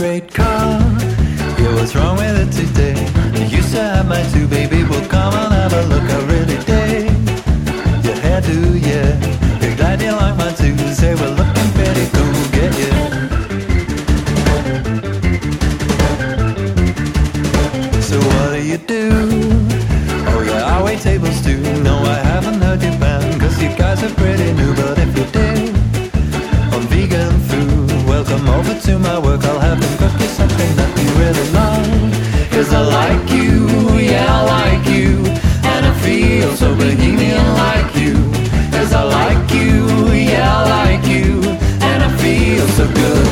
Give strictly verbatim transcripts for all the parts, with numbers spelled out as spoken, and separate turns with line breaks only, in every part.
great car. Yeah, what's wrong with it today? You used to have mine too, baby. Well, come on, have a look. I really dig your hairdo, yeah. You're glad you like mine too. Say we're looking pretty cool, get you. So what do you do? Oh yeah, I wait tables too. No, I haven't heard you band, cause you guys are pretty new. But if you did, on vegan food, welcome over to my work. I'll have them cook you something that you really love. Cause I like you, yeah I like you, and I feel so bohemian like you. Cause I like you, yeah I like you, and I feel so good.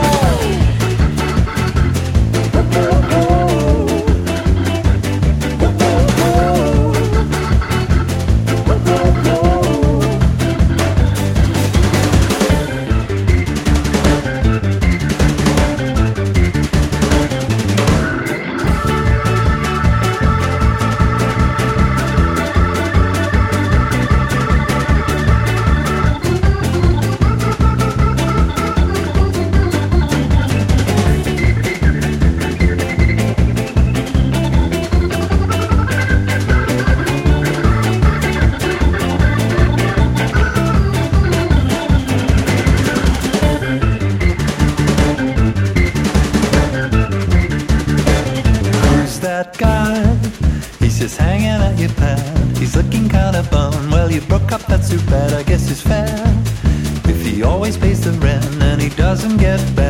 That guy, he's just hanging at your pad. He's looking kinda bummed. Well, you broke up, that's too bad. I guess it's fair if he always pays the rent and he doesn't get back.